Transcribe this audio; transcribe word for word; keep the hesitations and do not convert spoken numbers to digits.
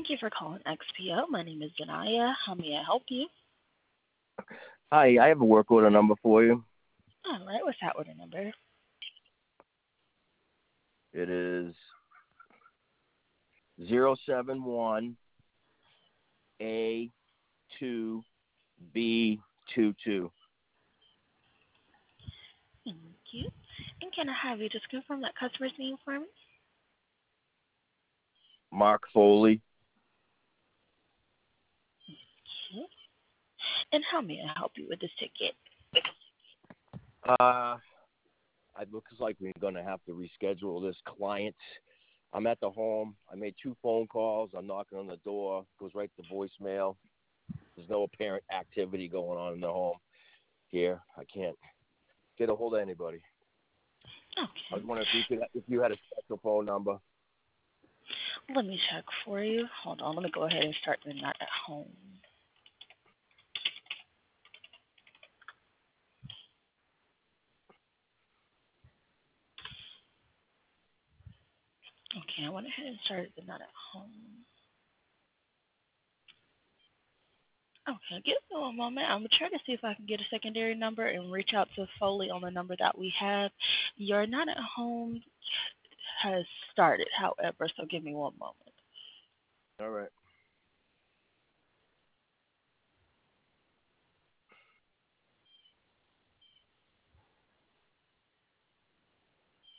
Thank you for calling X P O. My name is Zanaya. How may I help you? Hi, I have a work order number for you. All right, what's that order number? It is zero seven one A two B two two. Thank you. And can I have you just confirm that customer's name for me? Mark Foley. Okay. And how may I help you with this ticket? Uh, it looks like we're going to have to reschedule this client. I'm at the home. I made two phone calls. I'm knocking on the door. Goes right to voicemail. There's no apparent activity going on in the home here. I can't get a hold of anybody. I Okay. was wondering if you could, if you had a special phone number. Let me check for you. Hold on. Let me go ahead and start the not at home. Okay, I went ahead and started the not at home. Okay, give me one moment. I'm going to try to see if I can get a secondary number and reach out to Foley on the number that we have. Your not at home has started, however, so give me one moment. All right.